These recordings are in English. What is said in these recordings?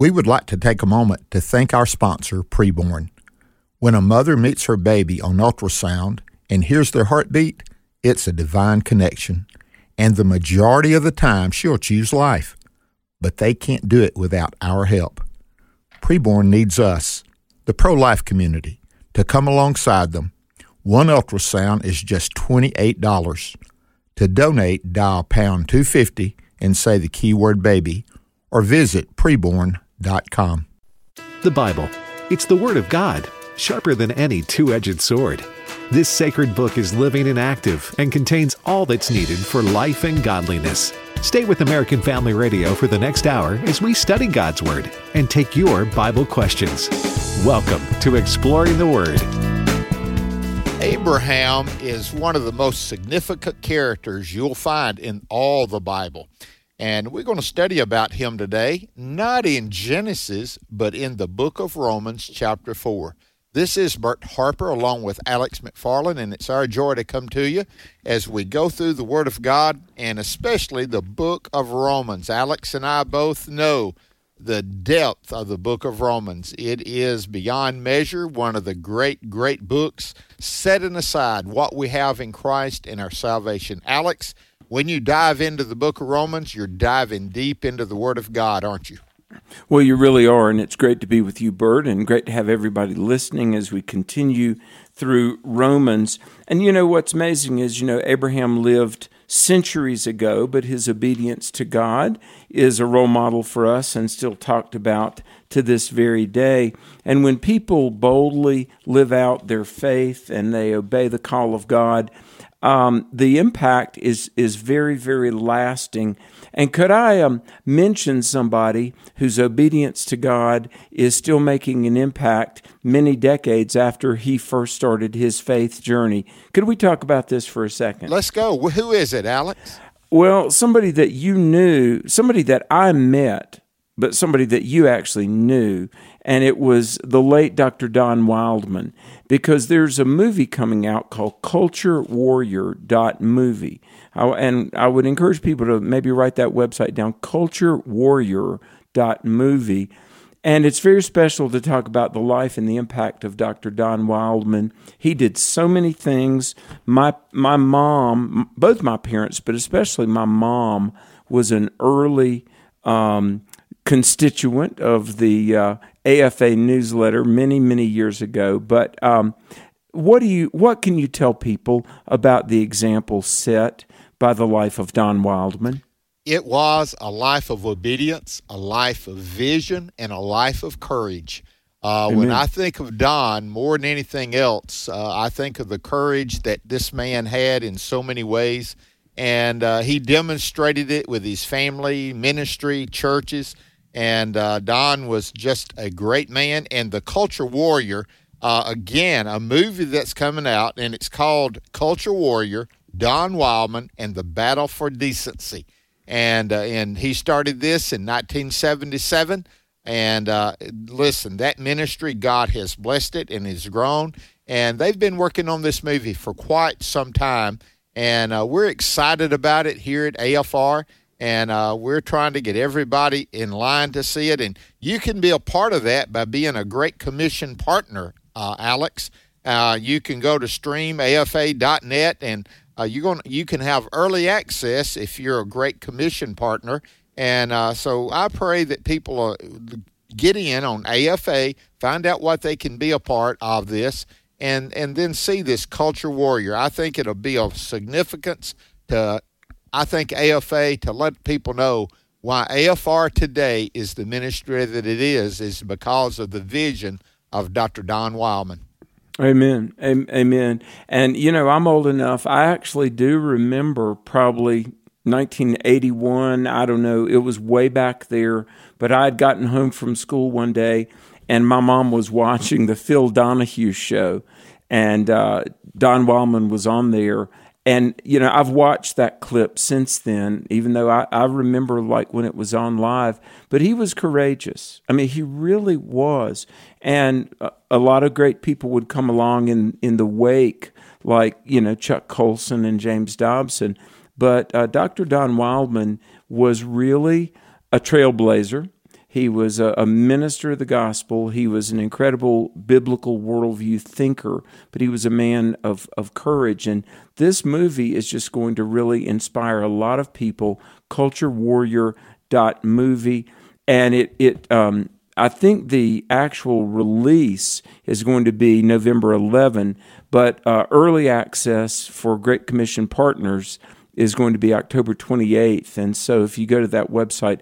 We would like to take a moment to thank our sponsor, Preborn. When a mother meets her baby on ultrasound and hears their heartbeat, it's a divine connection. And the majority of the time, she'll choose life. But they can't do it without our help. Preborn needs us, the pro-life community, to come alongside them. One ultrasound is just $28. To donate, dial pound 250 and say the keyword baby, or visit preborn.com. The Bible. It's the Word of God, sharper than any two-edged sword. This sacred book is living and active and contains all that's needed for life and godliness. Stay with American Family Radio for the next hour as we study God's Word and take your Bible questions. Welcome to Exploring the Word. Abraham is one of the most significant characters you'll find in all the Bible. And we're going to study about him today, not in Genesis, but in the book of Romans, chapter 4. This is Bert Harper along with Alex McFarland, and it's our joy to come to you as we go through the Word of God, and especially the book of Romans. Alex and I both know the depth of the book of Romans. It is beyond measure, one of the great, great books, setting aside what we have in Christ and our salvation. Alex, when you dive into the book of Romans, you're diving deep into the Word of God, aren't you? Well, you really are, and it's great to be with you, Bert, and great to have everybody listening as we continue through Romans. And what's amazing is, Abraham lived centuries ago, but his obedience to God is a role model for us and still talked about to this very day. And when people boldly live out their faith and they obey the call of God, the impact is very, very lasting. And could I mention somebody whose obedience to God is still making an impact many decades after he first started his faith journey? Could we talk about this for a second? Let's go. Who is it, Alex? Well, somebody that you knew, somebody that I met, but somebody that you actually knew, and it was the late Dr. Don Wildman, because there's a movie coming out called CultureWarrior.movie. And I would encourage people to maybe write that website down, CultureWarrior.movie. And it's very special to talk about the life and the impact of Dr. Don Wildman. He did so many things. My mom, both my parents, but especially my mom, was an early constituent of the AFA newsletter many, many years ago. But what can you tell people about the example set by the life of Don Wildman? It was a life of obedience, a life of vision, and a life of courage. When I think of Don, more than anything else, I think of the courage that this man had in so many ways. And he demonstrated it with his family, ministry, churches. And Don was just a great man. And The Culture Warrior, again, a movie that's coming out, and it's called Culture Warrior, Don Wildman and the Battle for Decency. And he started this in 1977. And listen, that ministry, God has blessed it and has grown. And they've been working on this movie for quite some time. And we're excited about it here at AFR. And we're trying to get everybody in line to see it. And you can be a part of that by being a Great Commission partner, Alex. You can go to streamafa.net, and you can have early access if you're a Great Commission partner. And so I pray that people get in on AFA, find out what they can be a part of this, and then see this Culture Warrior. I think it'll be of significance to AFA to let people know why AFR today is the ministry that it is because of the vision of Dr. Don Wildman. Amen. Amen. And, I'm old enough. I actually do remember probably 1981. I don't know. It was way back there. But I had gotten home from school one day, and my mom was watching the Phil Donahue show. And Don Wildman was on there. And, I've watched that clip since then, even though I remember like when it was on live. But he was courageous. I mean, he really was. And a lot of great people would come along in the wake, like, Chuck Colson and James Dobson. But Dr. Don Wildman was really a trailblazer. He was a minister of the gospel. He was an incredible biblical worldview thinker, but he was a man of courage. And this movie is just going to really inspire a lot of people. CultureWarrior.movie. And I think the actual release is going to be November 11, but early access for Great Commission partners is going to be October 28th. And so if you go to that website,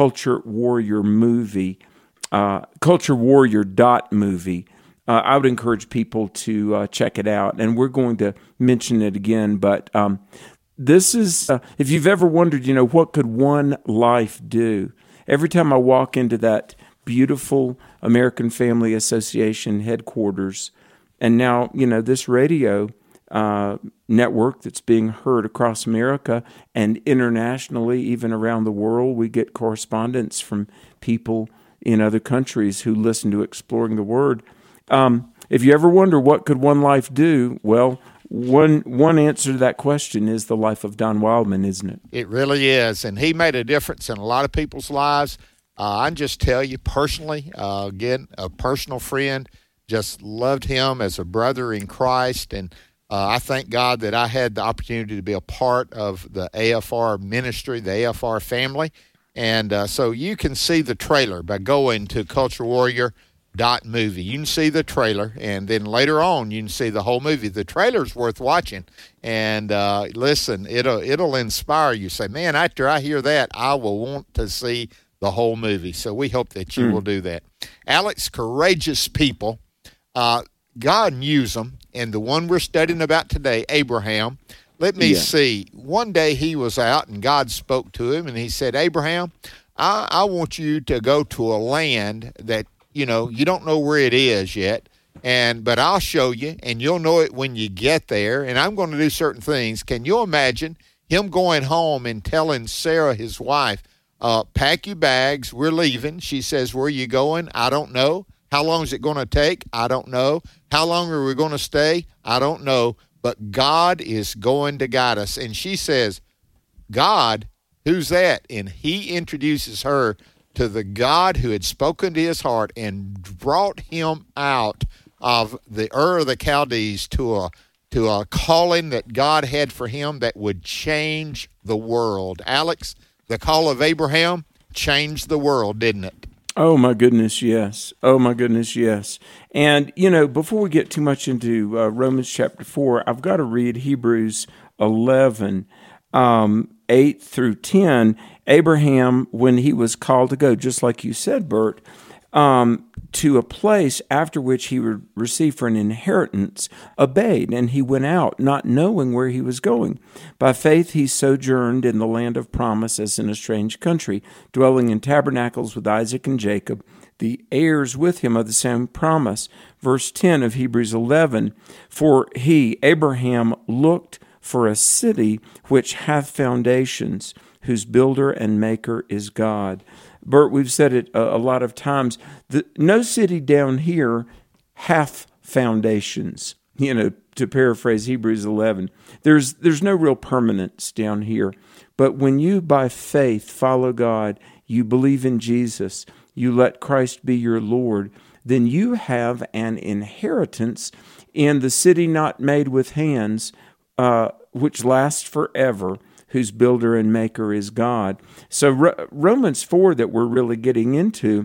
CultureWarrior.movie, I would encourage people to check it out. And we're going to mention it again. But this is, if you've ever wondered, what could one life do? Every time I walk into that beautiful American Family Association headquarters, and now, this radio network that's being heard across America and internationally, even around the world. We get correspondence from people in other countries who listen to Exploring the Word. If you ever wonder what could one life do, well, one answer to that question is the life of Don Wildmon, isn't it? It really is, and he made a difference in a lot of people's lives. I can just tell you personally, again, a personal friend, just loved him as a brother in Christ, and I thank God that I had the opportunity to be a part of the AFR ministry, the AFR family. And so you can see the trailer by going to CultureWarrior.movie. You can see the trailer, and then later on you can see the whole movie. The trailer's worth watching. And listen, it'll inspire you. Say, man, after I hear that, I will want to see the whole movie. So we hope that you will do that. Alex, courageous people. God used them, and the one we're studying about today, Abraham, let me see. One day he was out, and God spoke to him, and he said, Abraham, I want you to go to a land that, you don't know where it is yet, but I'll show you, and you'll know it when you get there, and I'm going to do certain things. Can you imagine him going home and telling Sarah, his wife, pack your bags, we're leaving. She says, where are you going? I don't know. How long is it going to take? I don't know. How long are we going to stay? I don't know. But God is going to guide us. And she says, God, who's that? And he introduces her to the God who had spoken to his heart and brought him out of the Ur of the Chaldees to a calling that God had for him that would change the world. Alex, the call of Abraham changed the world, didn't it? Oh, my goodness, yes. Oh, my goodness, yes. And, before we get too much into Romans chapter 4, I've got to read Hebrews 11, 8 through 10. Abraham, when he was called to go, just like you said, Bert, to a place after which he would receive for an inheritance, obeyed, and he went out, not knowing where he was going. By faith he sojourned in the land of promise as in a strange country, dwelling in tabernacles with Isaac and Jacob, the heirs with him of the same promise. Verse 10 of Hebrews 11, for he, Abraham, looked for a city which hath foundations, whose builder and maker is God. Bert, we've said it a lot of times. No city down here hath foundations, to paraphrase Hebrews 11. There's no real permanence down here. But when you, by faith, follow God, you believe in Jesus, you let Christ be your Lord, then you have an inheritance in the city not made with hands, which lasts forever, whose builder and maker is God. So Romans 4 that we're really getting into,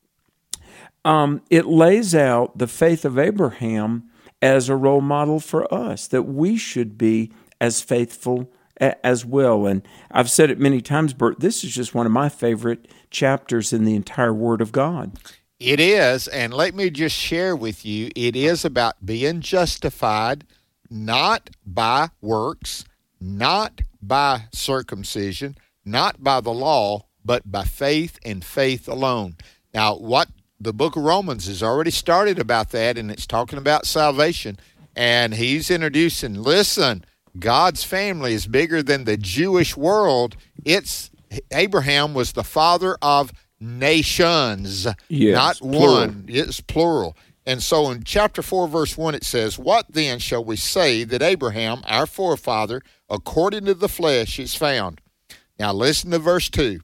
it lays out the faith of Abraham as a role model for us, that we should be as faithful as well. And I've said it many times, Bert, this is just one of my favorite chapters in the entire Word of God. It is, and let me just share with you, it is about being justified, not by works, not by circumcision, not by the law, but by faith and faith alone. Now, what the book of Romans has already started about that, and it's talking about salvation, and he's introducing, listen, God's family is bigger than the Jewish world. Abraham was the father of nations, not one. It's plural. And so in chapter 4, verse 1, it says, what then shall we say that Abraham, our forefather, according to the flesh, is found? Now listen to verse 2.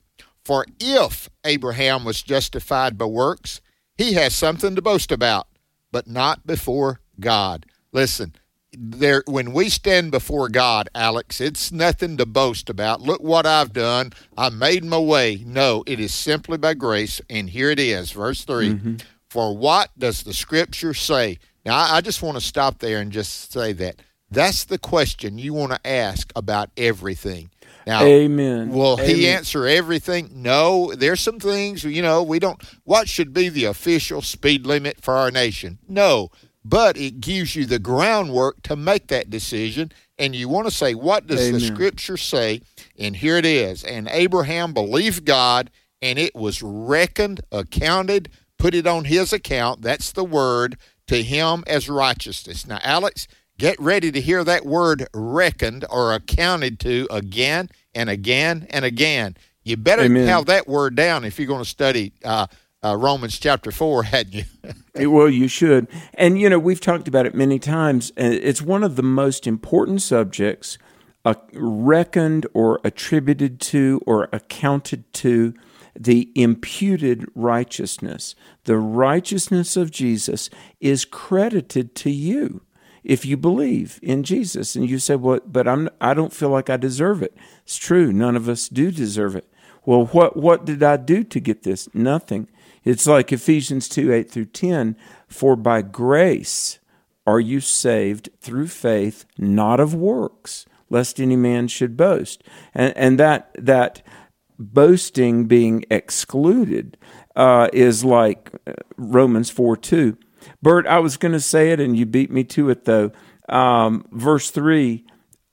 For if Abraham was justified by works, he has something to boast about, but not before God. Listen, when we stand before God, Alex, it's nothing to boast about. Look what I've done. I made my way. No, it is simply by grace. And here it is, verse 3. For what does the Scripture say? Now, I just want to stop there and just say that. That's the question you want to ask about everything. Now, Amen. Will he answer everything? No. There's some things, we don't. What should be the official speed limit for our nation? No. But it gives you the groundwork to make that decision. And you want to say, what does the Scripture say? And here it is. And Abraham believed God, and it was reckoned, accounted, put it on his account. That's the word, to him as righteousness. Now, Alex, get ready to hear that word reckoned or accounted to again and again and again. You better have that word down if you're going to study Romans chapter 4, hadn't you? Well, you should. And, we've talked about it many times. It's one of the most important subjects, reckoned or attributed to or accounted to, the imputed righteousness. The righteousness of Jesus is credited to you if you believe in Jesus. And you say, well, but I don't feel like I deserve it. It's true. None of us do deserve it. Well, what did I do to get this? Nothing. It's like Ephesians 2:8-10, for by grace are you saved through faith, not of works, lest any man should boast. And that boasting being excluded is like Romans 4:2. Bert, I was going to say it, and you beat me to it, though. Verse 3,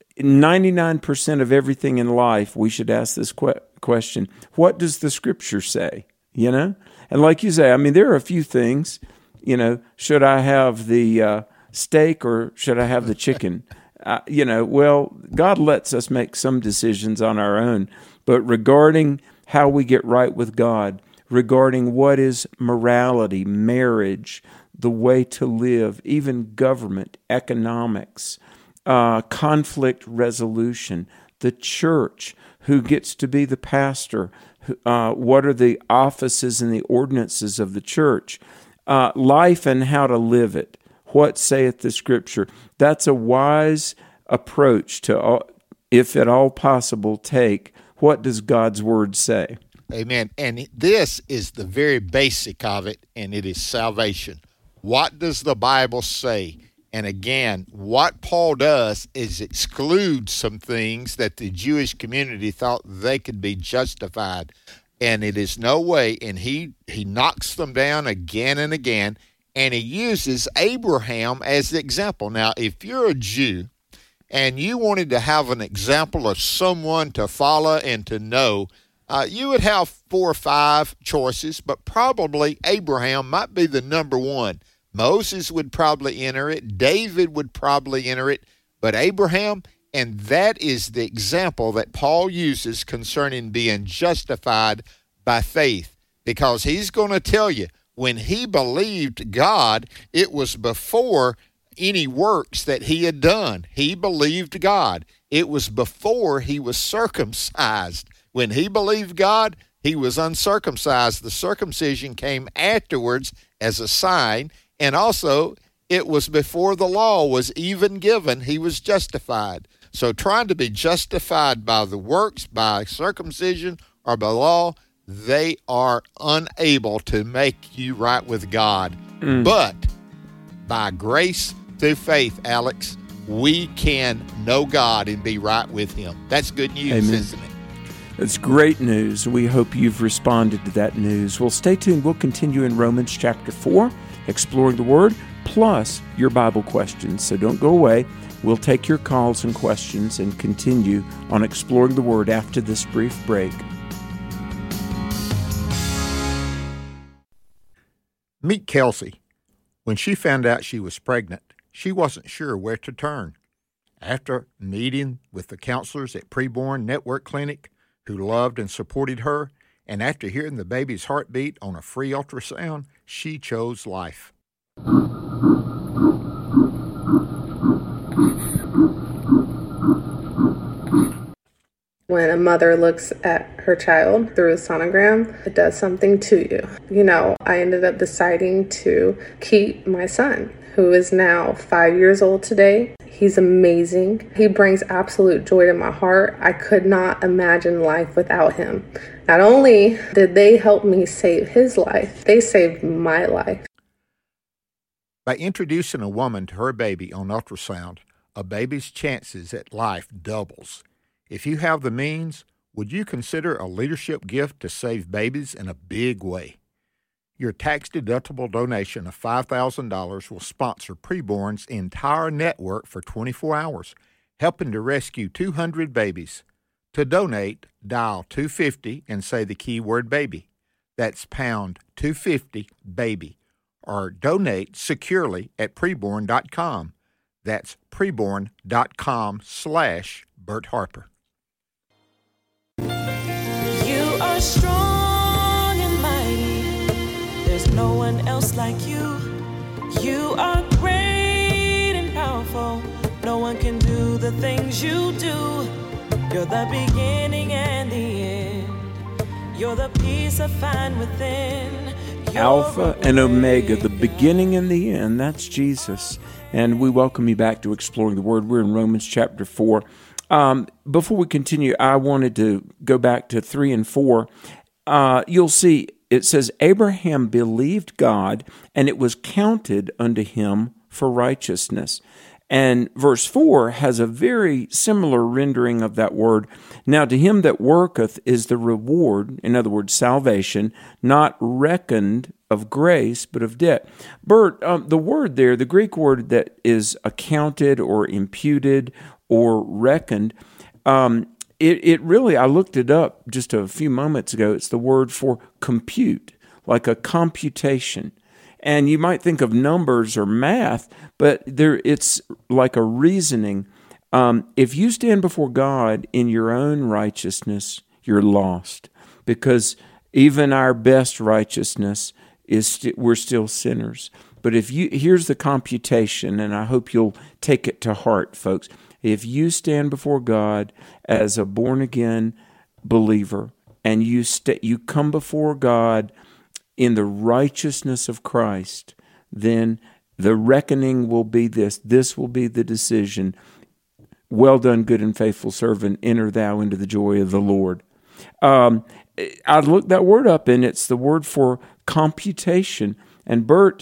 99% of everything in life, we should ask this question, what does the Scripture say? And like you say, there are a few things, should I have the steak or should I have the chicken? Well, God lets us make some decisions on our own, but regarding how we get right with God, regarding what is morality, marriage, the way to live, even government, economics, conflict resolution, the church, who gets to be the pastor, what are the offices and the ordinances of the church, life and how to live it, what saith the Scripture. That's a wise approach to, if at all possible, take what does God's Word say. Amen. And this is the very basic of it, and it is salvation. What does the Bible say? And again, what Paul does is exclude some things that the Jewish community thought they could be justified. And it is no way. And he knocks them down again and again. And he uses Abraham as the example. Now, if you're a Jew and you wanted to have an example of someone to follow and to know, you would have 4 or 5 choices, but probably Abraham might be the number one. Moses would probably enter it. David would probably enter it. But Abraham, and that is the example that Paul uses concerning being justified by faith. Because he's going to tell you, when he believed God, it was before any works that he had done. He believed God. It was before he was circumcised. When he believed God, he was uncircumcised. The circumcision came afterwards as a sign, and also it was before the law was even given. He was justified. So trying to be justified by the works, by circumcision, or by law, they are unable to make you right with God. But by grace through faith, Alex, we can know God and be right with Him. That's good news, Amen. Isn't it? It's great news. We hope you've responded to that news. Well, stay tuned. We'll continue in Romans chapter 4, exploring the Word, plus your Bible questions. So don't go away. We'll take your calls and questions and continue on exploring the Word after this brief break. Meet Kelsey. When she found out she was pregnant, she wasn't sure where to turn. After meeting with the counselors at Preborn Network Clinic, who loved and supported her, and after hearing the baby's heartbeat on a free ultrasound, she chose life. When a mother looks at her child through a sonogram, it does something to you. You know, I ended up deciding to keep my son, who is now 5 years old today. He's amazing. He brings absolute joy to my heart. I could not imagine life without him. Not only did they help me save his life, they saved my life. By introducing a woman to her baby on ultrasound, a baby's chances at life doubles. If you have the means, would you consider a leadership gift to save babies in a big way? Your tax-deductible donation of $5,000 will sponsor Preborn's entire network for 24 hours, helping to rescue 200 babies. To donate, dial 250 and say the keyword baby. That's pound 250 baby. Or donate securely at preborn.com. That's preborn.com/Bert Harper. You are strong and mighty. There's no one else like you. You are great and powerful. No one can do the things you do. You're the beginning and the end. You're the peace I find within. Alpha and Omega, the beginning and the end. That's Jesus. And we welcome you back to Exploring the Word. We're in Romans chapter 4. Before we continue, I wanted to go back to 3 and 4. You'll see it says, Abraham believed God, and it was counted unto him for righteousness. And verse 4 has a very similar rendering of that word. Now to him that worketh is the reward, in other words, salvation, not reckoned of grace, but of debt. Bert, the word there, the Greek word that is accounted or imputed or reckoned, it really, I looked it up just a few moments ago, it's the word for compute, like a computation. And you might think of numbers or math, but it's like a reasoning. If you stand before God in your own righteousness, you're lost. Because even our best righteousness we're still sinners. But here's the computation, and I hope you'll take it to heart, folks. If you stand before God as a born-again believer, and you come before God in the righteousness of Christ, then the reckoning will be this. This will be the decision. Well done, good and faithful servant. Enter thou into the joy of the Lord. I looked that word up, and it's the word for computation. And Bert,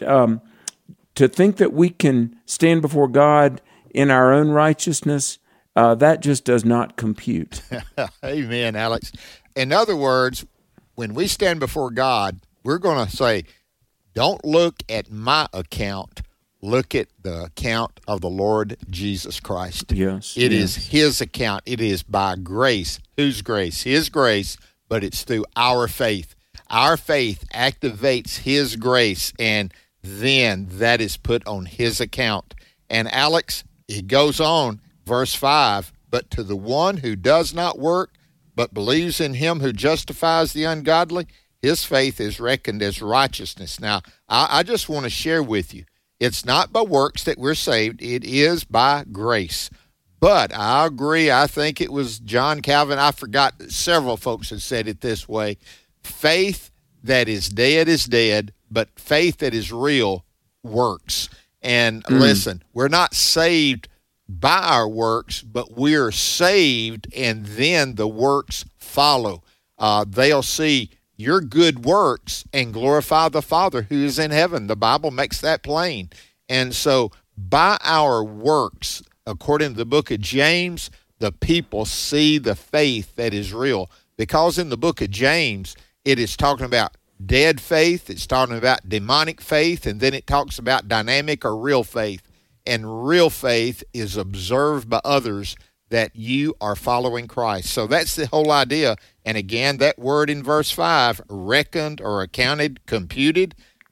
to think that we can stand before God in our own righteousness, that just does not compute. Amen, Alex. In other words, when we stand before God, we're going to say, don't look at my account, look at the account of the Lord Jesus Christ. Yes. It is his account. It is by grace. Whose grace? His grace, but it's through our faith. Our faith activates his grace, and then that is put on his account. And Alex, it goes on, verse 5, but to the one who does not work, but believes in him who justifies the ungodly, his faith is reckoned as righteousness. Now, I just want to share with you, it's not by works that we're saved. It is by grace. But I agree, I think it was John Calvin, I forgot, several folks have said it this way, faith that is dead, but faith that is real works. And listen, we're not saved by our works, but we're saved, and then the works follow. They'll see your good works and glorify the Father who is in heaven. The Bible makes that plain. And so by our works, according to the book of James, the people see the faith that is real. Because in the book of James, it is talking about dead faith, it's talking about demonic faith, and then it talks about dynamic or real faith. And real faith is observed by others that you are following Christ. So that's the whole idea. And again, that word in verse 5, reckoned or accounted, computed,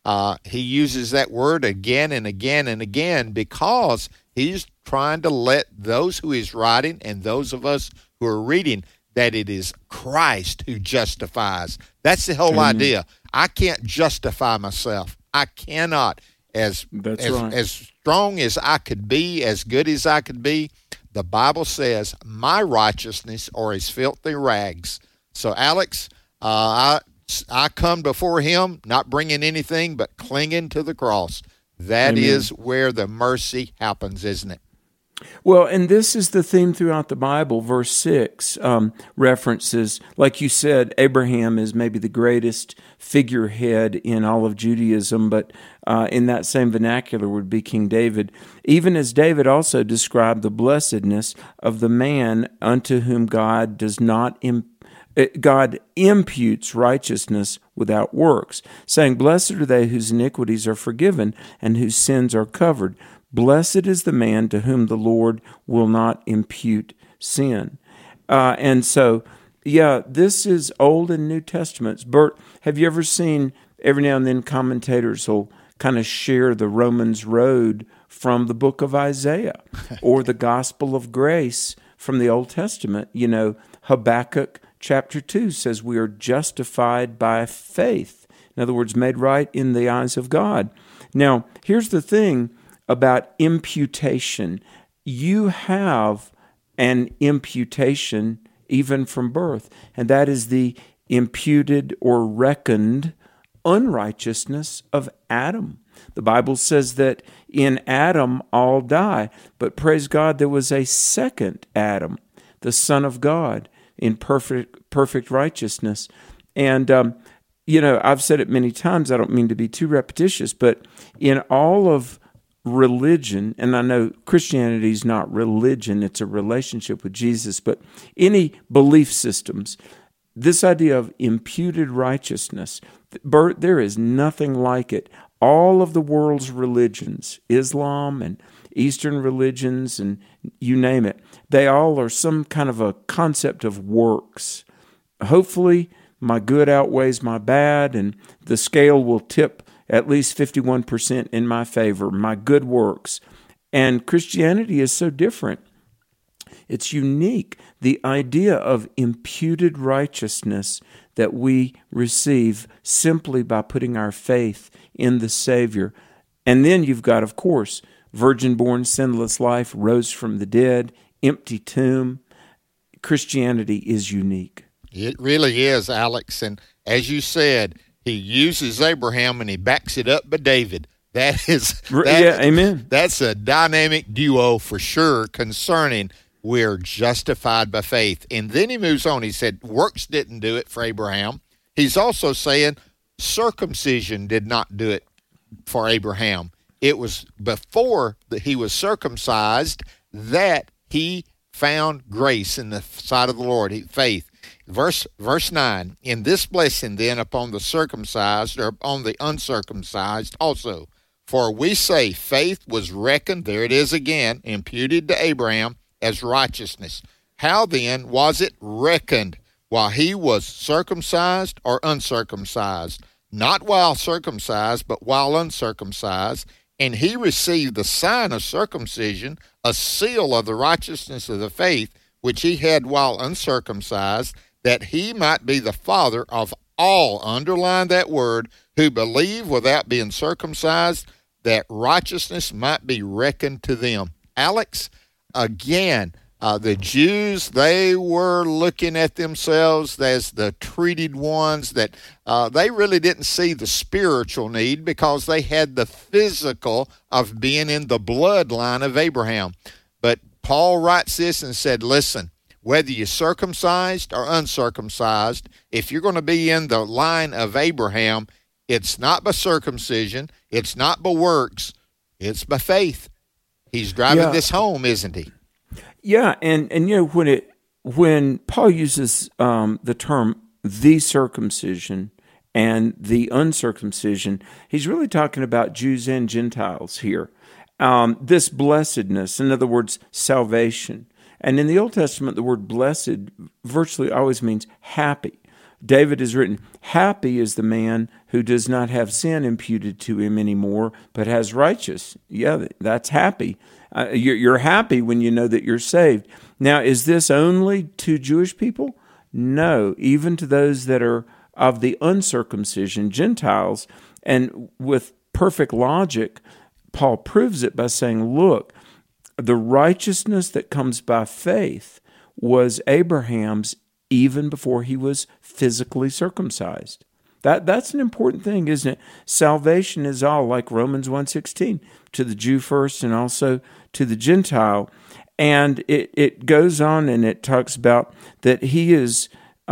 he uses that word again and again and again because he's trying to let those who he's writing and those of us who are reading that it is Christ who justifies. That's the whole idea. I can't justify myself. I cannot, as strong as I could be, as good as I could be, the Bible says, my righteousness are as filthy rags. So, Alex, I come before him not bringing anything but clinging to the cross. That Amen. Is where the mercy happens, isn't it? Well, and this is the theme throughout the Bible. Verse 6 references, like you said, Abraham is maybe the greatest figurehead in all of Judaism, but in that same vernacular would be King David. Even as David also described the blessedness of the man unto whom God imputes righteousness without works, saying, Blessed are they whose iniquities are forgiven and whose sins are covered. Blessed is the man to whom the Lord will not impute sin. And so, this is Old and New Testaments. Bert, have you ever seen, every now and then commentators will kind of share the Romans road from the book of Isaiah or the gospel of grace from the Old Testament? You know, Habakkuk chapter 2 says we are justified by faith. In other words, made right in the eyes of God. Now, here's the thing about imputation. You have an imputation even from birth, and that is the imputed or reckoned unrighteousness of Adam. The Bible says that in Adam all die, but praise God, there was a second Adam, the Son of God, in perfect righteousness. And, I've said it many times, I don't mean to be too repetitious, but in all of religion, and I know Christianity is not religion, it's a relationship with Jesus, but any belief systems, this idea of imputed righteousness, Bert, there is nothing like it. All of the world's religions, Islam and Eastern religions, and you name it, they all are some kind of a concept of works. Hopefully, my good outweighs my bad, and the scale will tip at least 51% in my favor, my good works. And Christianity is so different. It's unique. The idea of imputed righteousness that we receive simply by putting our faith in the Savior. And then you've got, of course, virgin-born, sinless life, rose from the dead, empty tomb. Christianity is unique. It really is, Alex. And as you said, he uses Abraham and he backs it up by David. Amen. That's a dynamic duo for sure concerning we're justified by faith. And then he moves on. He said works didn't do it for Abraham. He's also saying circumcision did not do it for Abraham. It was before that he was circumcised that he found grace in the sight of the Lord, faith. Verse 9, in this blessing then upon the circumcised or upon the uncircumcised also. For we say faith was reckoned, there it is again, imputed to Abraham as righteousness. How then was it reckoned? While he was circumcised or uncircumcised? Not while circumcised, but while uncircumcised. And he received the sign of circumcision, a seal of the righteousness of the faith, which he had while uncircumcised, that he might be the father of all, underline that word, who believe without being circumcised, that righteousness might be reckoned to them. Alex, again, the Jews, they were looking at themselves as the treated ones, that they really didn't see the spiritual need because they had the physical of being in the bloodline of Abraham. But Paul writes this and said, listen, whether you're circumcised or uncircumcised, if you're going to be in the line of Abraham, it's not by circumcision, it's not by works, it's by faith. He's driving this home, isn't he? Yeah, and when Paul uses the term the circumcision and the uncircumcision, he's really talking about Jews and Gentiles here. This blessedness, in other words, salvation. And in the Old Testament, the word blessed virtually always means happy. David has written, happy is the man who does not have sin imputed to him anymore, but has righteous. Yeah, that's happy. You're happy when you know that you're saved. Now, is this only to Jewish people? No, even to those that are of the uncircumcision, Gentiles. And with perfect logic, Paul proves it by saying, look, the righteousness that comes by faith was Abraham's even before he was physically circumcised. That's an important thing, isn't it? Salvation is all, like Romans 1:16, to the Jew first and also to the Gentile. And it goes on and it talks about that he is,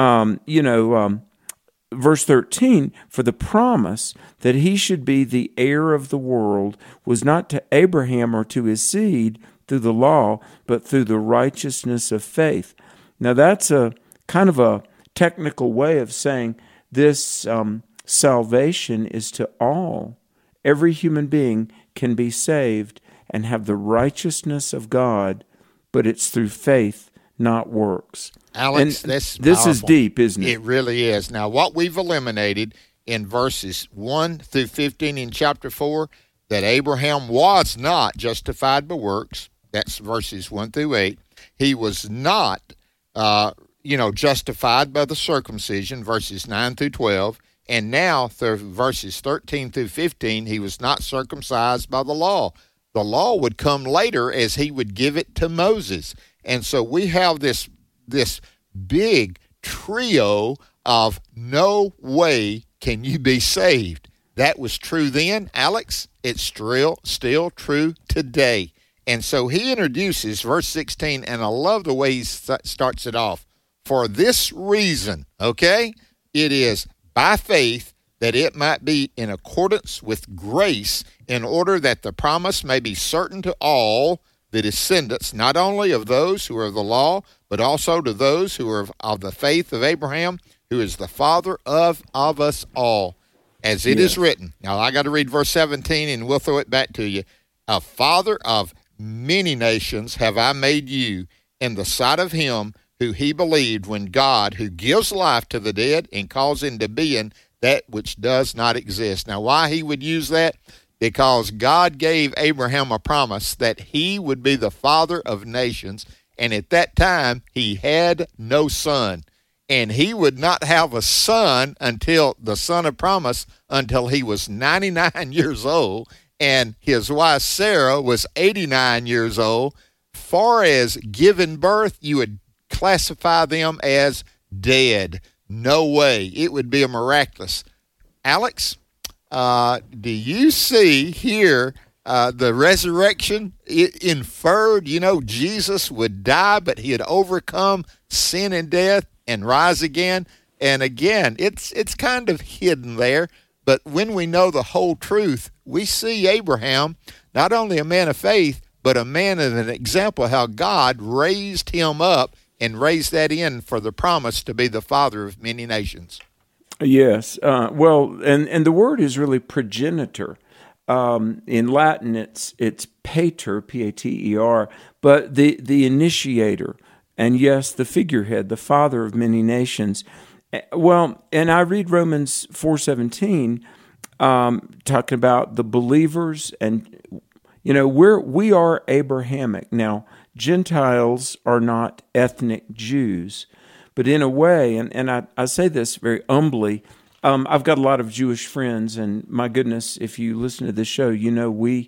verse 13, for the promise that he should be the heir of the world was not to Abraham or to his seed through the law, but through the righteousness of faith. Now that's a kind of a technical way of saying this salvation is to all. Every human being can be saved and have the righteousness of God, but it's through faith, not works. Alex, and this powerful. Is deep, isn't it? It really is. Now, what we've eliminated in verses 1 through 15 in chapter 4, that Abraham was not justified by works. That's verses 1 through 8. He was not, justified by the circumcision, verses 9 through 12. And now, through verses 13 through 15, he was not circumcised by the law. The law would come later as he would give it to Moses. And so we have this big trio of no way can you be saved. That was true then, Alex. It's still true today. And so he introduces verse 16, and I love the way he starts it off. For this reason, okay, it is by faith that it might be in accordance with grace, in order that the promise may be certain to all the descendants, not only of those who are of the law, but also to those who are of the faith of Abraham, who is the father of us all. As it is written. Now, I got to read verse 17, and we'll throw it back to you. A father of many nations have I made you in the sight of him who he believed, when God, who gives life to the dead and calls into being that which does not exist. Now, why he would use that? Because God gave Abraham a promise that he would be the father of nations, and at that time he had no son. And he would not have a son until the son of promise, until he was 99 years old, and his wife Sarah was 89 years old. Far as giving birth, you would classify them as dead. No way. It would be a miraculous. Alex, do you see here the resurrection? It inferred, Jesus would die, but he had overcome sin and death and rise again. And again, it's kind of hidden there. But when we know the whole truth, we see Abraham, not only a man of faith, but a man and an example of how God raised him up and raised that in for the promise to be the father of many nations. Yes. And the word is really progenitor. In Latin, it's pater, P-A-T-E-R, but the initiator, and yes, the figurehead, the father of many nations. Well, and I read Romans 4:17, talking about the believers, and we are Abrahamic. Now, Gentiles are not ethnic Jews, but in a way, and I say this very humbly, I've got a lot of Jewish friends, and my goodness, if you listen to this show, we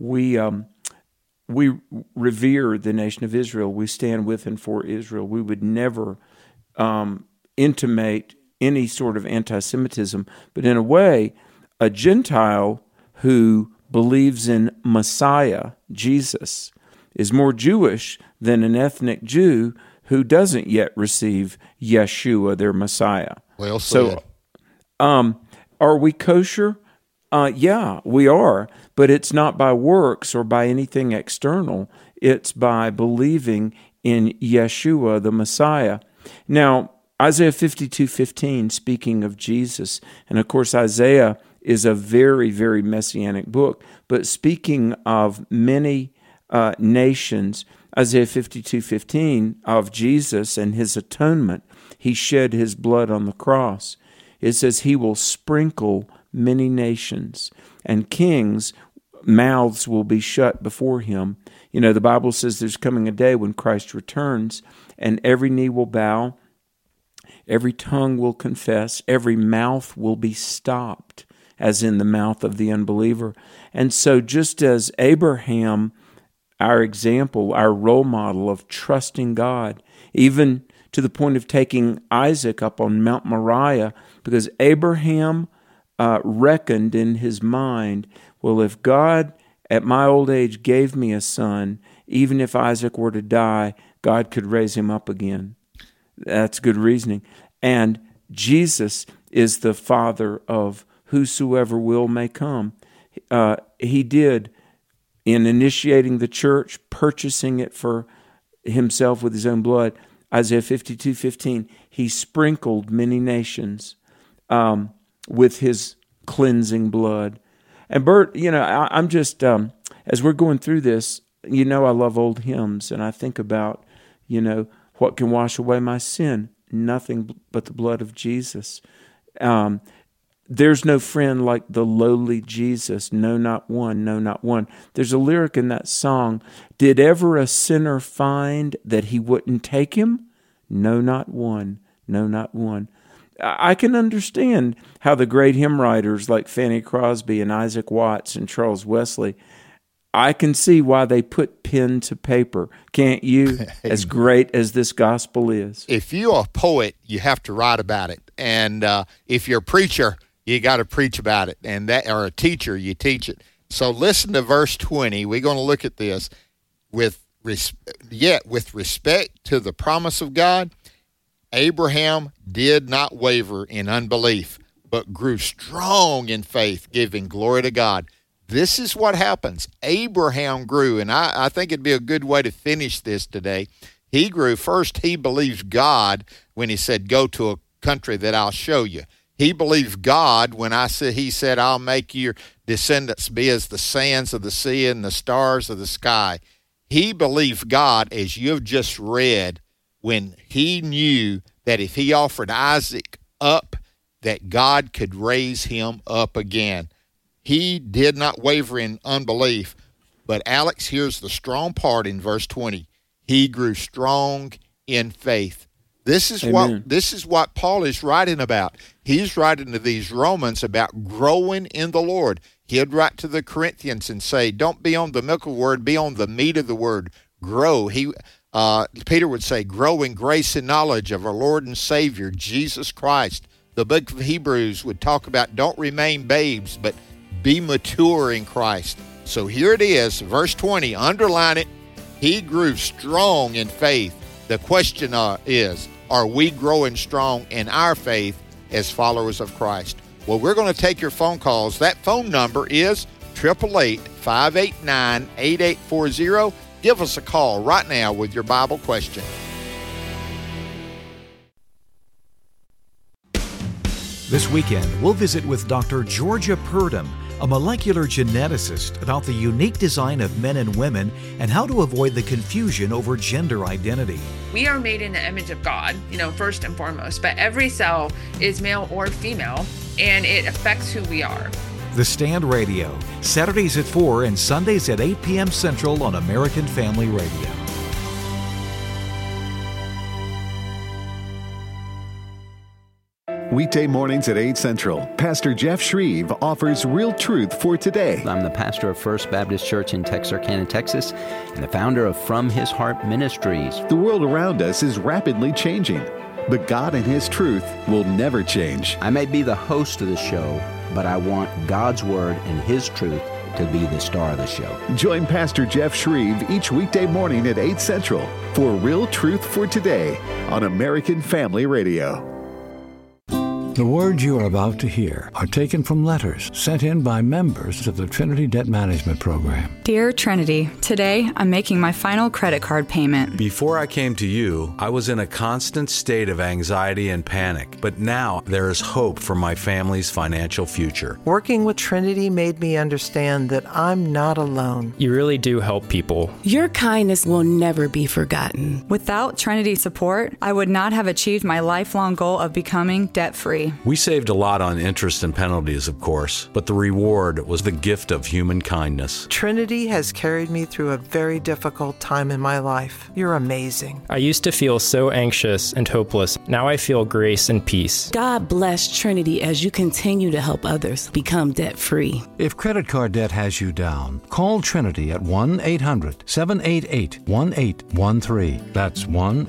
revere the nation of Israel. We stand with and for Israel. We would never intimate any sort of anti-Semitism, but in a way, a Gentile who believes in Messiah, Jesus, is more Jewish than an ethnic Jew who doesn't yet receive Yeshua, their Messiah. Well said. So, are we kosher? Yeah, we are, but it's not by works or by anything external. It's by believing in Yeshua, the Messiah. Now, Isaiah 52:15, speaking of Jesus, and of course Isaiah is a very, very messianic book, but speaking of many nations, Isaiah 52:15, of Jesus and his atonement, he shed his blood on the cross. It says he will sprinkle many nations, and kings' mouths will be shut before him. The Bible says there's coming a day when Christ returns, and every knee will bow, every tongue will confess, every mouth will be stopped, as in the mouth of the unbeliever. And so just as Abraham our example, our role model of trusting God, even to the point of taking Isaac up on Mount Moriah, because Abraham reckoned in his mind, well, if God at my old age gave me a son, even if Isaac were to die, God could raise him up again. That's good reasoning. And Jesus is the Father of whosoever will may come. He did, in initiating the church, purchasing it for himself with his own blood. Isaiah 52:15, he sprinkled many nations with his cleansing blood. And Bert, I'm just, as we're going through this, I love old hymns, and I think about, what can wash away my sin? Nothing but the blood of Jesus. There's no friend like the lowly Jesus, no, not one, no, not one. There's a lyric in that song, did ever a sinner find that he wouldn't take him? No, not one, no, not one. I can understand how the great hymn writers like Fanny Crosby and Isaac Watts and Charles Wesley, I can see why they put pen to paper. Can't you? As great as this gospel is. If you're a poet, you have to write about it. And if you're a preacher, you got to preach about it. Or a teacher, you teach it. So listen to verse 20. We're going to look at this. With respect to the promise of God, Abraham did not waver in unbelief, but grew strong in faith, giving glory to God. This is what happens. Abraham grew, and I think it'd be a good way to finish this today. He grew. First, he believed God when he said, go to a country that I'll show you. He believed God when he said, I'll make your descendants be as the sands of the sea and the stars of the sky. He believed God, as you have just read, when he knew that if he offered Isaac up, that God could raise him up again. He did not waver in unbelief. But Alex, here's the strong part in verse 20. He grew strong in faith. This is what Paul is writing about. He's writing to these Romans about growing in the Lord. He'd write to the Corinthians and say, don't be on the milk of the word, be on the meat of the word. Grow. Peter would say, grow in grace and knowledge of our Lord and Savior, Jesus Christ. The book of Hebrews would talk about don't remain babes, but be mature in Christ. So here it is, verse 20, underline it. He grew strong in faith. The question is, are we growing strong in our faith as followers of Christ? Well, we're going to take your phone calls. That phone number is 888-589-8840. Give us a call right now with your Bible question. This weekend, we'll visit with Dr. Georgia Purdom, a molecular geneticist, about the unique design of men and women and how to avoid the confusion over gender identity. We are made in the image of God, first and foremost, but every cell is male or female, and it affects who we are. The Stand Radio, Saturdays at 4 and Sundays at 8 p.m. Central on American Family Radio. Weekday mornings at 8 Central, Pastor Jeff Shreve offers real truth for today. I'm the pastor of First Baptist Church in Texarkana, Texas, and the founder of From His Heart Ministries. The world around us is rapidly changing, but God and His truth will never change. I may be the host of the show, but I want God's Word and His truth to be the star of the show. Join Pastor Jeff Shreve each weekday morning at 8 Central for Real Truth for Today on American Family Radio. The words you are about to hear are taken from letters sent in by members of the Trinity Debt Management Program. Dear Trinity, today I'm making my final credit card payment. Before I came to you, I was in a constant state of anxiety and panic, but now there is hope for my family's financial future. Working with Trinity made me understand that I'm not alone. You really do help people. Your kindness will never be forgotten. Without Trinity support, I would not have achieved my lifelong goal of becoming debt-free. Trinity. We saved a lot on interest and penalties, of course, but the reward was the gift of human kindness. Trinity has carried me through a very difficult time in my life. You're amazing. I used to feel so anxious and hopeless. Now I feel grace and peace. God bless Trinity as you continue to help others become debt-free. If credit card debt has you down, call Trinity at 1-800-788-1813. That's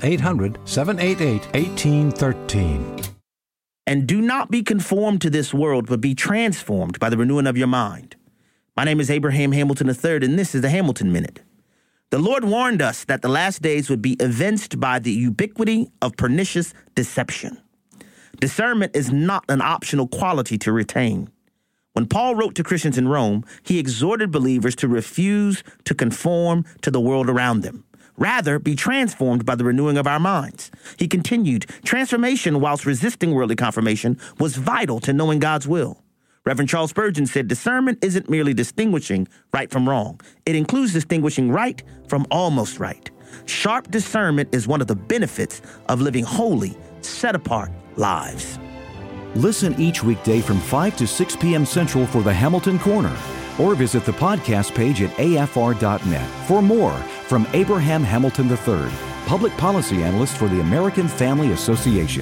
1-800-788-1813. And do not be conformed to this world, but be transformed by the renewing of your mind. My name is Abraham Hamilton III, and this is the Hamilton Minute. The Lord warned us that the last days would be evinced by the ubiquity of pernicious deception. Discernment is not an optional quality to retain. When Paul wrote to Christians in Rome, he exhorted believers to refuse to conform to the world around them. Rather, be transformed by the renewing of our minds. He continued, transformation whilst resisting worldly confirmation was vital to knowing God's will. Reverend Charles Spurgeon said, discernment isn't merely distinguishing right from wrong. It includes distinguishing right from almost right. Sharp discernment is one of the benefits of living holy, set-apart lives. Listen each weekday from 5 to 6 p.m. Central for the Hamilton Corner, or visit the podcast page at afr.net for more from Abraham Hamilton III, Public Policy Analyst for the American Family Association.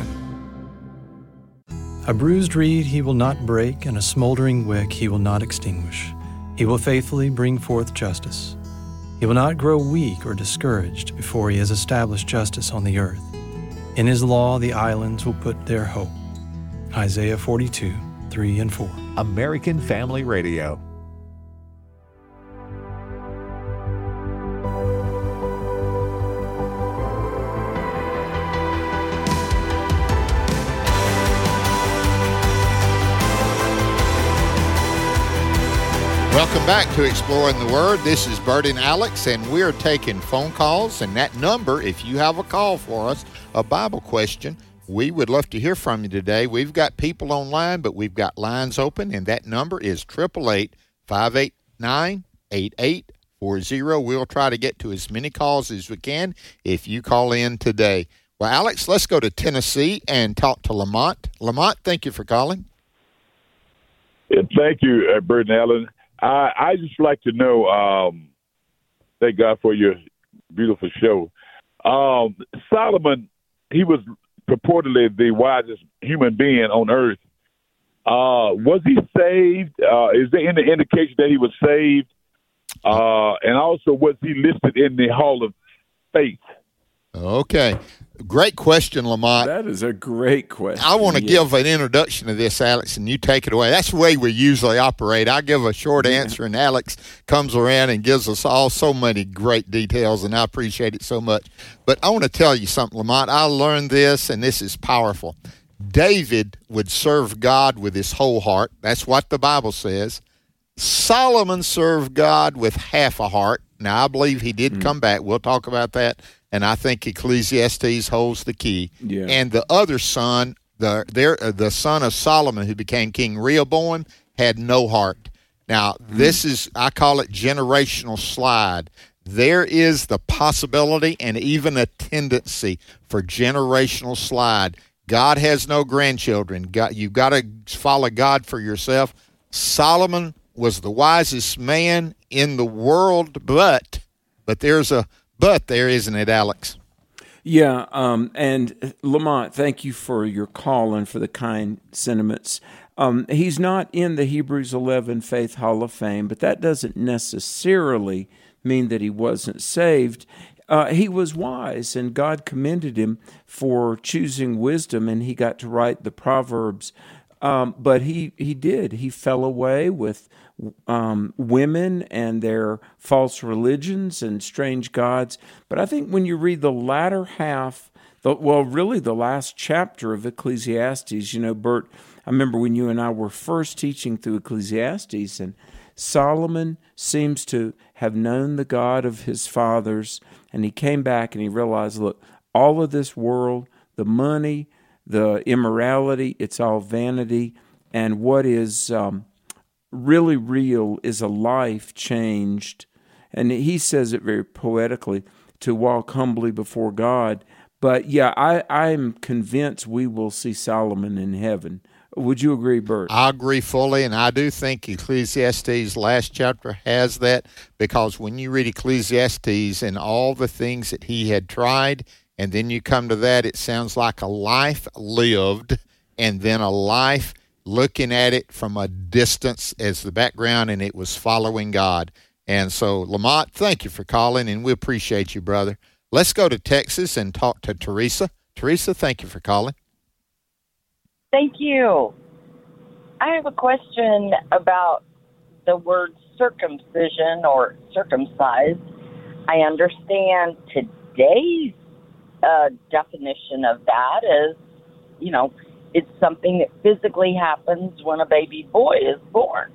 A bruised reed he will not break, and a smoldering wick he will not extinguish. He will faithfully bring forth justice. He will not grow weak or discouraged before he has established justice on the earth. In his law the islands will put their hope. Isaiah 42, 3 and 4. American Family Radio. Welcome back to Exploring the Word. This is Bert and Alex, and we're taking phone calls. And that number, if you have a call for us, a Bible question, we would love to hear from you today. We've got people online, but we've got lines open, and that number is 888-589-8840. We'll try to get to as many calls as we can if you call in today. Well, Alex, let's go to Tennessee and talk to Lamont. Lamont, thank you for calling. Thank you, Bert and Alan. I just like to know, thank God for your beautiful show. Solomon, he was purportedly the wisest human being on earth. Was he saved? Is there any indication that he was saved? And also, was he listed in the Hall of Faith? Okay. Great question, Lamont. That is a great question. I want to give an introduction to this, Alex, and you take it away. That's the way we usually operate. I give a short answer, and Alex comes around and gives us all so many great details, and I appreciate it so much. But I want to tell you something, Lamont. I learned this, and this is powerful. David would serve God with his whole heart. That's what the Bible says. Solomon served God with half a heart. Now, I believe he did come back. We'll talk about that. And I think Ecclesiastes holds the key. Yeah. And the other son, the son of Solomon who became King Rehoboam, had no heart. Now, this is, I call it generational slide. There is the possibility and even a tendency for generational slide. God has no grandchildren. You've got to follow God for yourself. Solomon was the wisest man in the world, but there's a but there, isn't it, Alex? Yeah, and Lamont, thank you for your call and for the kind sentiments. He's not in the Hebrews 11 Faith Hall of Fame, but that doesn't necessarily mean that he wasn't saved. He was wise, and God commended him for choosing wisdom, and he got to write the Proverbs. But he did. He fell away with women and their false religions and strange gods. But I think when you read the latter half, really the last chapter of Ecclesiastes, Bert, I remember when you and I were first teaching through Ecclesiastes, and Solomon seems to have known the God of his fathers, and he came back and he realized, look, all of this world, the money, the immorality, it's all vanity, and what is really real is a life changed. And he says it very poetically, to walk humbly before God. But yeah, I'm convinced we will see Solomon in heaven. Would you agree, Bert? I agree fully, and I do think Ecclesiastes' last chapter has that, because when you read Ecclesiastes and all the things that he had tried, and then you come to that, it sounds like a life lived and then a life looking at it from a distance as the background, and it was following God. And so, Lamont, thank you for calling, and we appreciate you, brother. Let's go to Texas and talk to Teresa. Teresa, thank you for calling. Thank you. I have a question about the word circumcision or circumcised. I understand today's definition of that is, it's something that physically happens when a baby boy is born.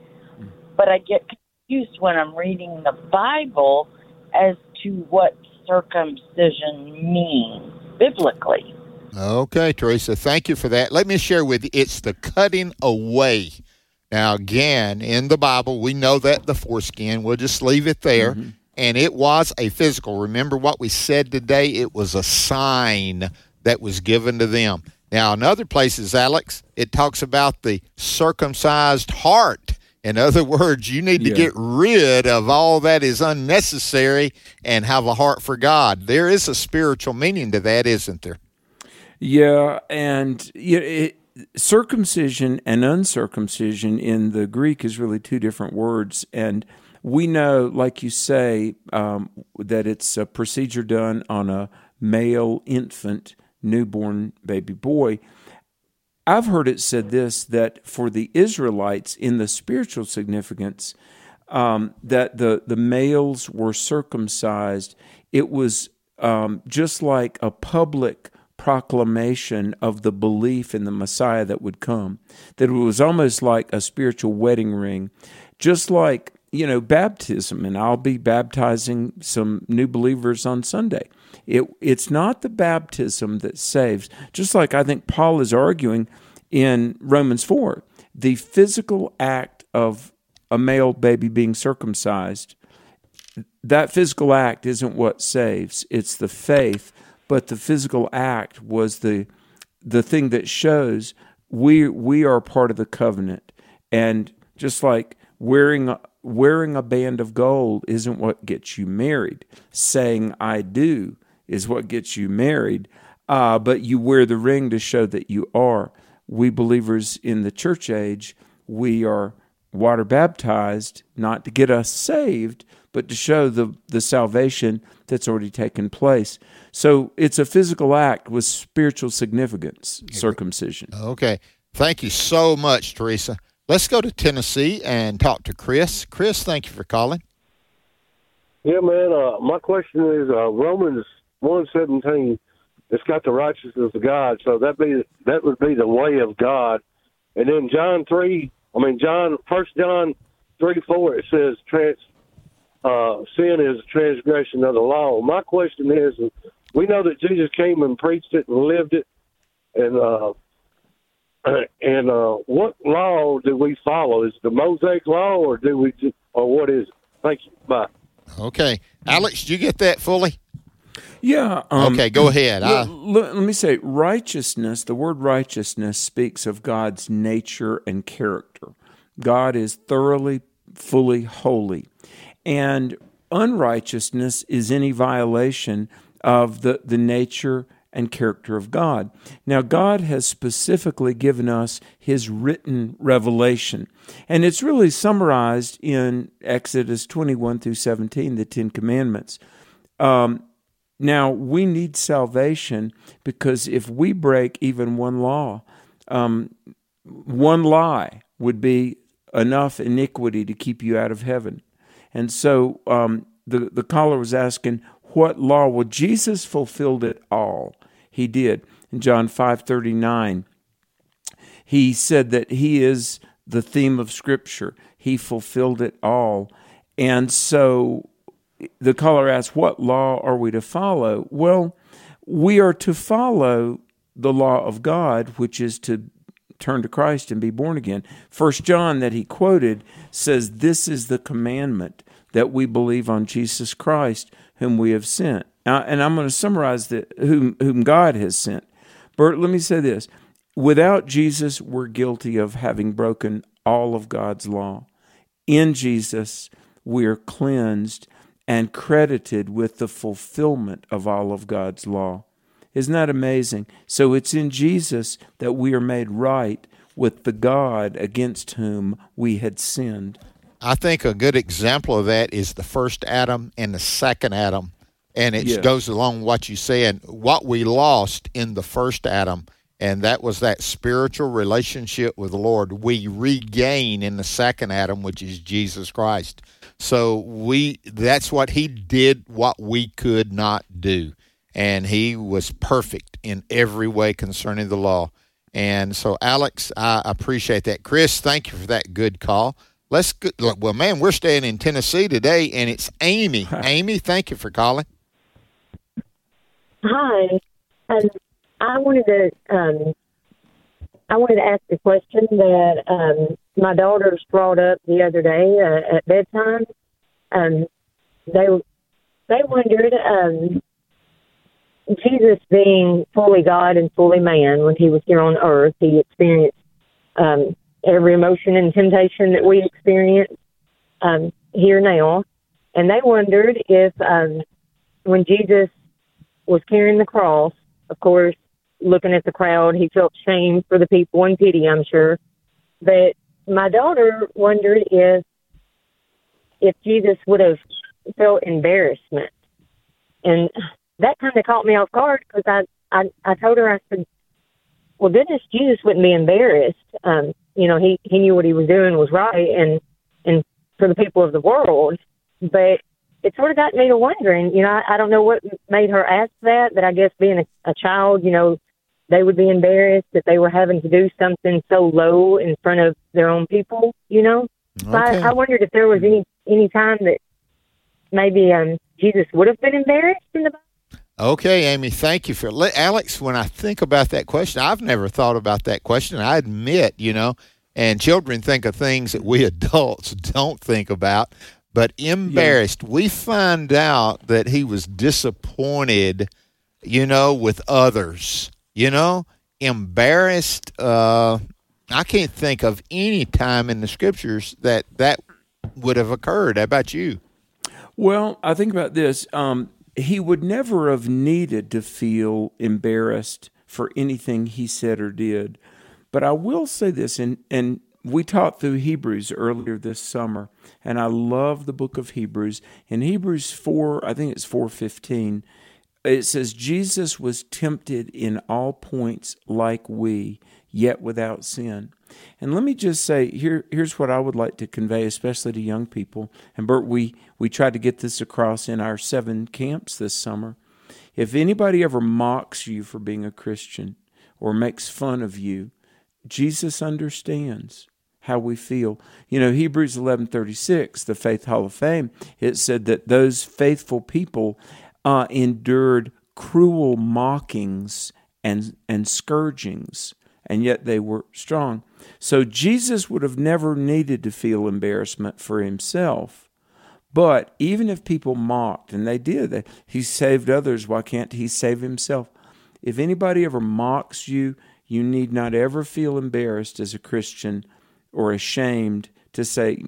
But I get confused when I'm reading the Bible as to what circumcision means biblically. Okay, Teresa, thank you for that. Let me share with you, it's the cutting away. Now, again, in the Bible, we know that the foreskin, we'll just leave it there, and it was a physical. Remember what we said today? It was a sign that was given to them. Now, in other places, Alex, it talks about the circumcised heart. In other words, you need to get rid of all that is unnecessary and have a heart for God. There is a spiritual meaning to that, isn't there? Yeah, and circumcision and uncircumcision in the Greek is really two different words. And we know, like you say, that it's a procedure done on a male infant, newborn baby boy. I've heard it said that for the Israelites, in the spiritual significance, that the males were circumcised. It was just like a public proclamation of the belief in the Messiah that would come, that it was almost like a spiritual wedding ring, just like, baptism, and I'll be baptizing some new believers on Sunday. It's not the baptism that saves, just like I think Paul is arguing in Romans 4, the physical act of a male baby being circumcised, that physical act isn't what saves, it's the faith. But the physical act was the thing that shows we are part of the covenant. And just like wearing a band of gold isn't what gets you married, saying I do is what gets you married, but you wear the ring to show that you are. We believers in the church age, we are water baptized, not to get us saved, but to show the salvation that's already taken place. So it's a physical act with spiritual significance, circumcision. Okay. Thank you so much, Teresa. Let's go to Tennessee and talk to Chris. Chris, thank you for calling. Yeah, man. My question is Romans 1:17. It's got the righteousness of God, so that would be the way of God. And then 1 John 3:4, it says sin is a transgression of the law. My question is, we know that Jesus came and preached it and lived it, and what law do we follow? Is it the Mosaic law, or what is it? Thank you. Bye. Okay, Alex, did you get that fully? Yeah. Okay, go ahead. Let me say, righteousness, the word righteousness speaks of God's nature and character. God is thoroughly, fully holy. And unrighteousness is any violation of the nature and character of God. Now, God has specifically given us His written revelation, and it's really summarized in Exodus 21 through 17, the Ten Commandments. Now, we need salvation because if we break even one law, one lie would be enough iniquity to keep you out of heaven. And so the caller was asking, what law? Well, Jesus fulfilled it all. He did. In John 5:39, he said that he is the theme of Scripture. He fulfilled it all. And so the caller asked, what law are we to follow? Well, we are to follow the law of God, which is to turn to Christ and be born again. 1 John that he quoted says, this is the commandment, that we believe on Jesus Christ, whom we have sent. And I'm going to summarize whom God has sent. Bert, let me say this. Without Jesus, we're guilty of having broken all of God's law. In Jesus, we're cleansed and credited with the fulfillment of all of God's law. Isn't that amazing? So it's in Jesus that we are made right with the God against whom we had sinned. I think a good example of that is the first Adam and the second Adam. And it goes along with what you said, what we lost in the first Adam, and that was that spiritual relationship with the Lord, we regain in the second Adam, which is Jesus Christ. So that's what he did, what we could not do. And he was perfect in every way concerning the law. And so, Alex, I appreciate that. Chris, thank you for that good call. Well, man, we're staying in Tennessee today, and it's Amy. Amy, thank you for calling. Hi. I wanted to ask a question that my daughters brought up the other day at bedtime. They wondered, Jesus being fully God and fully man, when he was here on earth, he experienced every emotion and temptation that we experience here now. And they wondered if when Jesus was carrying the cross, of course, looking at the crowd, he felt shame for the people and pity, I'm sure. But my daughter wondered if Jesus would have felt embarrassment. And that kind of caught me off guard, because I told her, I said, well, goodness, Jesus wouldn't be embarrassed. He knew what he was doing was right and for the people of the world. But it sort of got me to wondering, I don't know what made her ask that, but I guess being a child, they would be embarrassed that they were having to do something so low in front of their own people, Okay. So I wondered if there was any time that maybe Jesus would have been embarrassed in the Bible. Okay, Amy, thank you for Alex, when I think about that question, I've never thought about that question. I admit, and children think of things that we adults don't think about. But embarrassed, we find out that he was disappointed, with others, embarrassed. I can't think of any time in the scriptures that would have occurred. How about you? Well, I think about this. He would never have needed to feel embarrassed for anything he said or did. But I will say this, and we taught through Hebrews earlier this summer, and I love the book of Hebrews. In Hebrews 4, I think it's 4:15, it says, Jesus was tempted in all points like we, yet without sin. And let me just say, here's what I would like to convey, especially to young people. And Bert, we tried to get this across in our 7 camps this summer. If anybody ever mocks you for being a Christian or makes fun of you, Jesus understands how we feel. Hebrews 11:36, the Faith Hall of Fame, it said that those faithful people endured cruel mockings and scourgings, and yet they were strong. So Jesus would have never needed to feel embarrassment for himself. But even if people mocked, and they did, he saved others, why can't he save himself? If anybody ever mocks you, you need not ever feel embarrassed as a Christian or ashamed to say,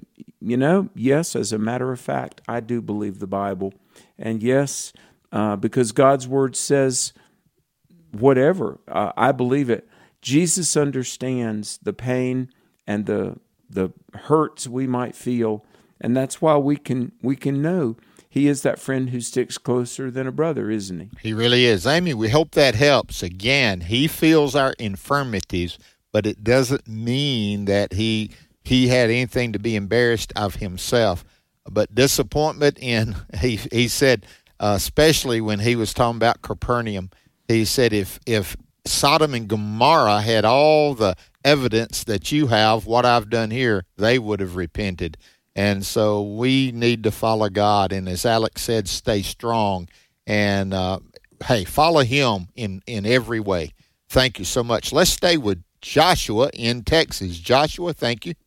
yes, as a matter of fact, I do believe the Bible. And yes, because God's word says whatever, I believe it. Jesus understands the pain and the hurts we might feel, and that's why we can know he is that friend who sticks closer than a brother, isn't he? He really is. Amy, we hope that helps. Again, he feels our infirmities, but it doesn't mean that he had anything to be embarrassed of himself. But disappointment he said, especially when he was talking about Capernaum, he said if Sodom and Gomorrah had all the evidence that you have, what I've done here, they would have repented. And so we need to follow God. And as Alex said, stay strong. And, follow him in every way. Thank you so much. Let's stay with Joshua in Texas. Joshua, thank you.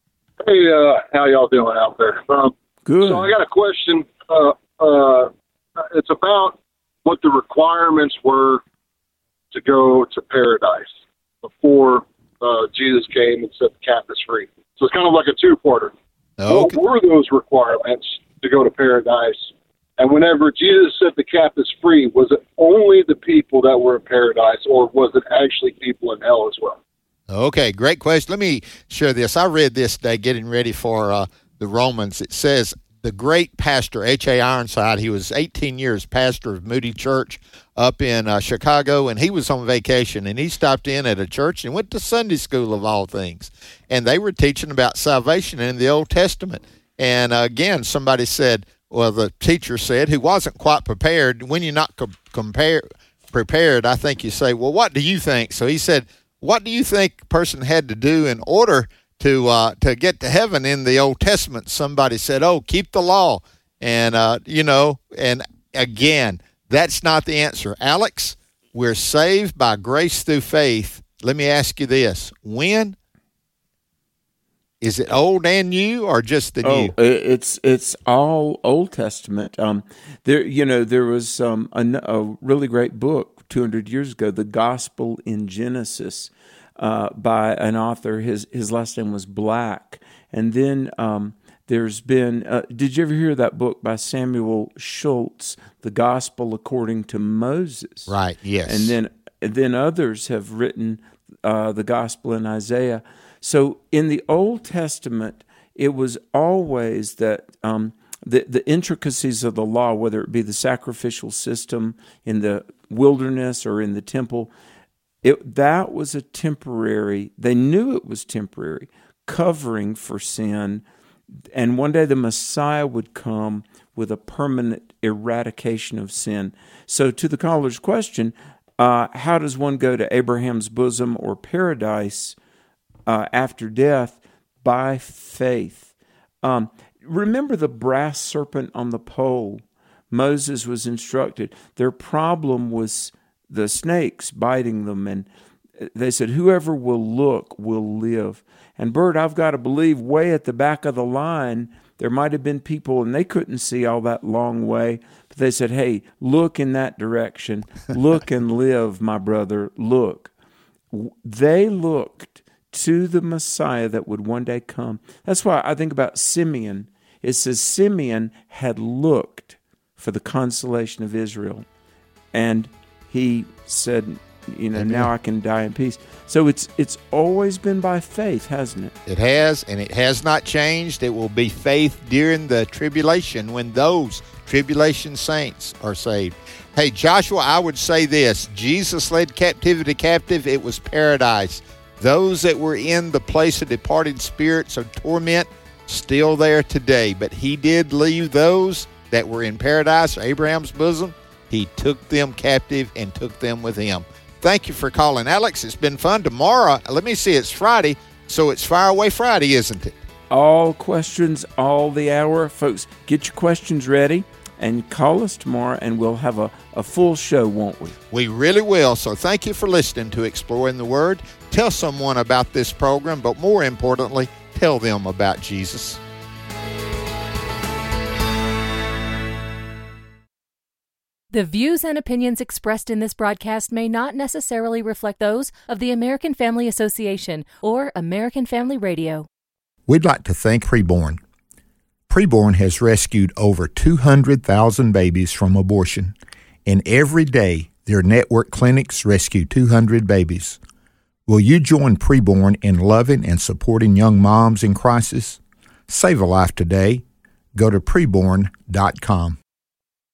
Hey, how y'all doing out there? Good. So I got a question. it's about what the requirements were to go to paradise before Jesus came and set the captives free. So it's kind of like a two-parter. Okay. What were those requirements to go to paradise? And whenever Jesus set the captives free, was it only the people that were in paradise, or was it actually people in hell as well? Okay, great question. Let me share this. I read this today getting ready for the Romans. It says the great pastor, H.A. Ironside, he was 18 years pastor of Moody Church up in Chicago, and he was on vacation, and he stopped in at a church and went to Sunday school of all things. And they were teaching about salvation in the Old Testament. And again, somebody said, well, the teacher said, who wasn't quite prepared, when you're not prepared, I think you say, well, what do you think? So he said, what do you think a person had to do in order to get to heaven in the Old Testament? Somebody said, oh, keep the law. And, and again, that's not the answer. Alex, we're saved by grace through faith. Let me ask you this. When? Is it old and new, or just the new? It's all Old Testament. There was a really great book 200 years ago, The Gospel in Genesis, by an author. His last name was Black. And then there's been, did you ever hear that book by Samuel Schultz, The Gospel According to Moses? Right, yes. And then others have written the Gospel in Isaiah. So in the Old Testament, it was always that the intricacies of the law, whether it be the sacrificial system in the wilderness or in the temple, that was a temporary, they knew it was temporary, covering for sin. And one day the Messiah would come with a permanent eradication of sin. So to the caller's question, how does one go to Abraham's bosom or paradise after death? By faith. Remember the brass serpent on the pole? Moses was instructed. Their problem was the snakes biting them, and they said, whoever will look will live. And Bert, I've got to believe way at the back of the line, there might have been people, and they couldn't see all that long way, but they said, hey, look in that direction. Look and live, my brother, look. They looked to the Messiah that would one day come. That's why I think about Simeon. It says Simeon had looked for the consolation of Israel, and he said, now I can die in peace. So it's always been by faith, hasn't it? It has, and it has not changed. It will be faith during the tribulation when those tribulation saints are saved. Hey, Joshua, I would say this. Jesus led captivity captive. It was paradise. Those that were in the place of departed spirits of torment, still there today. But he did leave those that were in paradise, Abraham's bosom. He took them captive and took them with him. Thank you for calling, Alex. It's been fun. Tomorrow, let me see, it's Friday, so it's Fire Away Friday, isn't it? All questions, all the hour. Folks, get your questions ready and call us tomorrow, and we'll have a full show, won't we? We really will. So thank you for listening to Exploring the Word. Tell someone about this program, but more importantly, tell them about Jesus. The views and opinions expressed in this broadcast may not necessarily reflect those of the American Family Association or American Family Radio. We'd like to thank Preborn. Preborn has rescued over 200,000 babies from abortion, and every day their network clinics rescue 200 babies. Will you join Preborn in loving and supporting young moms in crisis? Save a life today. Go to preborn.com.